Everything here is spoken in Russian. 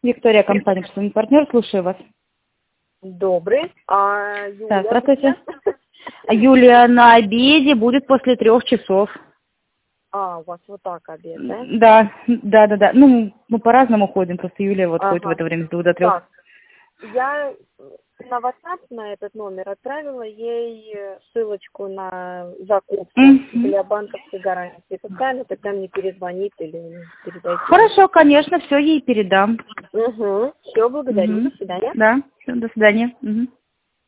Виктория, компания «Представительный партнер», слушаю вас. Добрый. А Юлия? Да, здравствуйте. Юлия на обеде будет после 3 часов. А, у вас вот так обед, да? Да. Ну, мы по-разному ходим, просто Юлия вот ходит в это время с 2 до 3. Так, я на WhatsApp на этот номер отправила ей ссылочку на закупку для банковской гарантии. Пускай она тогда мне перезвонит или передайте. Хорошо, конечно, все ей передам. Все, благодарю. До свидания. Да, всё, до свидания.